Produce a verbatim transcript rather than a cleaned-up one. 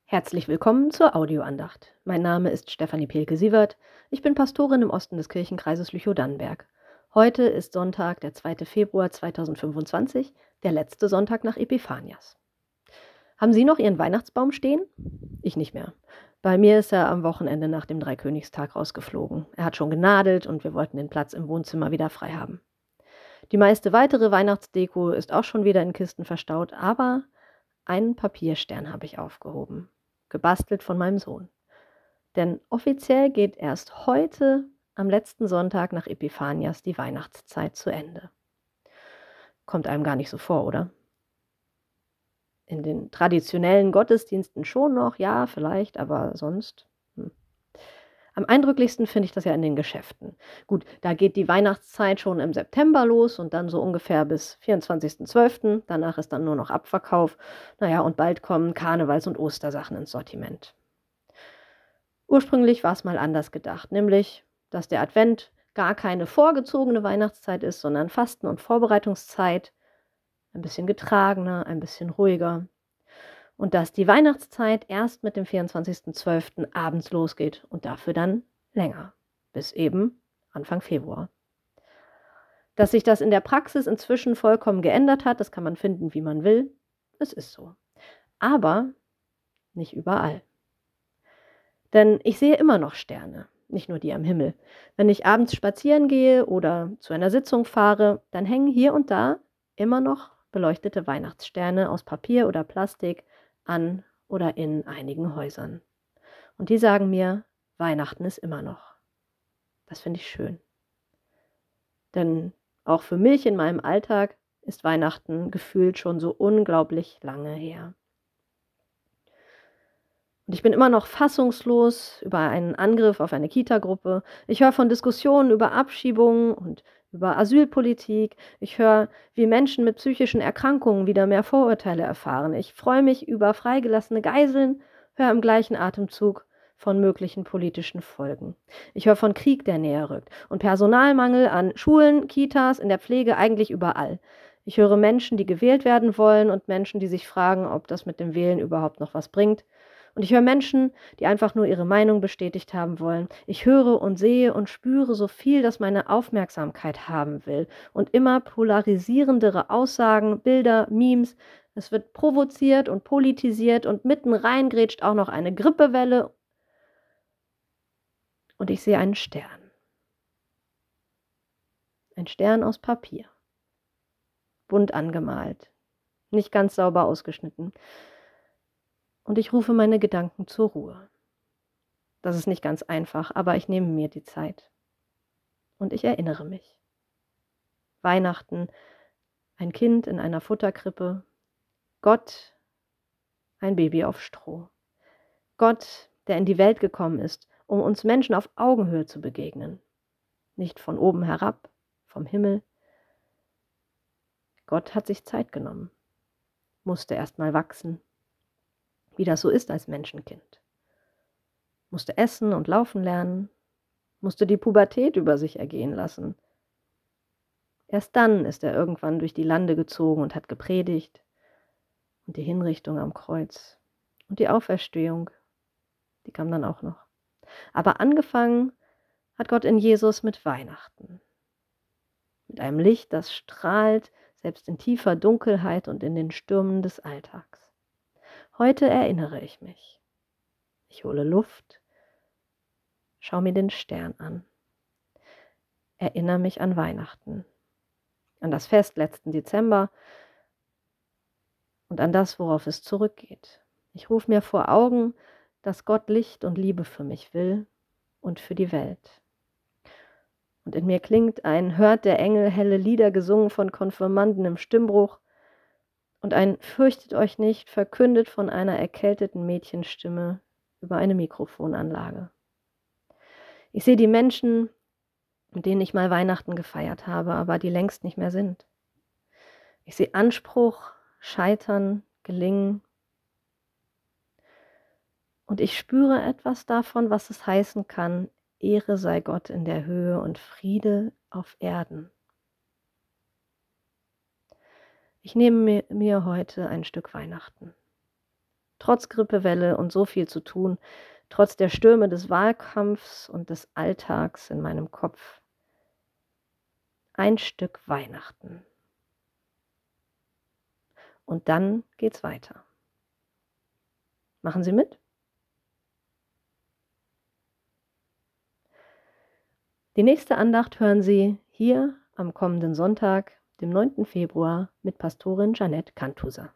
Herzlich willkommen zur Audioandacht. Mein Name ist Stefanie Pehlke-Sievert. Ich bin Pastorin im Osten des Kirchenkreises Lüchow-Dannenberg. Heute ist Sonntag, der zweite Februar zweitausendfünfundzwanzig, der letzte Sonntag nach Epiphanias. Haben Sie noch Ihren Weihnachtsbaum stehen? Ich nicht mehr. Bei mir ist er am Wochenende nach dem Dreikönigstag rausgeflogen. Er hat schon genadelt und wir wollten den Platz im Wohnzimmer wieder frei haben. Die meiste weitere Weihnachtsdeko ist auch schon wieder in Kisten verstaut, aber einen Papierstern habe ich aufgehoben. Gebastelt von meinem Sohn. Denn offiziell geht erst heute, am letzten Sonntag nach Epiphanias, die Weihnachtszeit zu Ende. Kommt einem gar nicht so vor, oder? In den traditionellen Gottesdiensten schon noch, ja, vielleicht, aber sonst. Hm. Am eindrücklichsten finde ich das ja in den Geschäften. Gut, da geht die Weihnachtszeit schon im September los und dann so ungefähr bis vierundzwanzigsten zwölften Danach ist dann nur noch Abverkauf. Naja, und bald kommen Karnevals- und Ostersachen ins Sortiment. Ursprünglich war es mal anders gedacht, nämlich, dass der Advent gar keine vorgezogene Weihnachtszeit ist, sondern Fasten- und Vorbereitungszeit. Ein bisschen getragener, ein bisschen ruhiger. Und dass die Weihnachtszeit erst mit dem vierundzwanzigsten zwölften abends losgeht und dafür dann länger, bis eben Anfang Februar. Dass sich das in der Praxis inzwischen vollkommen geändert hat, das kann man finden, wie man will. Es ist so. Aber nicht überall. Denn ich sehe immer noch Sterne, nicht nur die am Himmel. Wenn ich abends spazieren gehe oder zu einer Sitzung fahre, dann hängen hier und da immer noch beleuchtete Weihnachtssterne aus Papier oder Plastik an oder in einigen Häusern. Und die sagen mir, Weihnachten ist immer noch. Das finde ich schön. Denn auch für mich in meinem Alltag ist Weihnachten gefühlt schon so unglaublich lange her. Und ich bin immer noch fassungslos über einen Angriff auf eine Kita-Gruppe. Ich höre von Diskussionen über Abschiebungen und über Asylpolitik. Ich höre, wie Menschen mit psychischen Erkrankungen wieder mehr Vorurteile erfahren. Ich freue mich über freigelassene Geiseln, höre im gleichen Atemzug von möglichen politischen Folgen. Ich höre von Krieg, der näher rückt und Personalmangel an Schulen, Kitas, in der Pflege, eigentlich überall. Ich höre Menschen, die gewählt werden wollen und Menschen, die sich fragen, ob das mit dem Wählen überhaupt noch was bringt. Und ich höre Menschen, die einfach nur ihre Meinung bestätigt haben wollen. Ich höre und sehe und spüre so viel, das meine Aufmerksamkeit haben will. Und immer polarisierendere Aussagen, Bilder, Memes. Es wird provoziert und politisiert und mitten reingrätscht auch noch eine Grippewelle. Und ich sehe einen Stern. Ein Stern aus Papier. Bunt angemalt. Nicht ganz sauber ausgeschnitten. Und ich rufe meine Gedanken zur Ruhe. Das ist nicht ganz einfach, aber ich nehme mir die Zeit. Und ich erinnere mich. Weihnachten, ein Kind in einer Futterkrippe, Gott, ein Baby auf Stroh. Gott, der in die Welt gekommen ist, um uns Menschen auf Augenhöhe zu begegnen. Nicht von oben herab, vom Himmel. Gott hat sich Zeit genommen, musste erst mal wachsen, wie das so ist als Menschenkind. Musste essen und laufen lernen, musste die Pubertät über sich ergehen lassen. Erst dann ist er irgendwann durch die Lande gezogen und hat gepredigt und die Hinrichtung am Kreuz und die Auferstehung, die kam dann auch noch. Aber angefangen hat Gott in Jesus mit Weihnachten, mit einem Licht, das strahlt, selbst in tiefer Dunkelheit und in den Stürmen des Alltags. Heute erinnere ich mich. Ich hole Luft, schau mir den Stern an, erinnere mich an Weihnachten, an das Fest letzten Dezember und an das, worauf es zurückgeht. Ich rufe mir vor Augen, dass Gott Licht und Liebe für mich will und für die Welt. Und in mir klingt ein Hört der Engel helle Lieder gesungen von Konfirmanden im Stimmbruch und ein Fürchtet euch nicht verkündet von einer erkälteten Mädchenstimme über eine Mikrofonanlage. Ich sehe die Menschen, mit denen ich mal Weihnachten gefeiert habe, aber die längst nicht mehr sind. Ich sehe Anspruch, Scheitern, Gelingen. Und ich spüre etwas davon, was es heißen kann, Ehre sei Gott in der Höhe und Friede auf Erden. Ich nehme mir, mir heute ein Stück Weihnachten. Trotz Grippewelle und so viel zu tun, trotz der Stürme des Wahlkampfs und des Alltags in meinem Kopf. Ein Stück Weihnachten. Und dann geht's weiter. Machen Sie mit? Die nächste Andacht hören Sie hier am kommenden Sonntag, dem neunten Februar, mit Pastorin Jeanette Cantuser.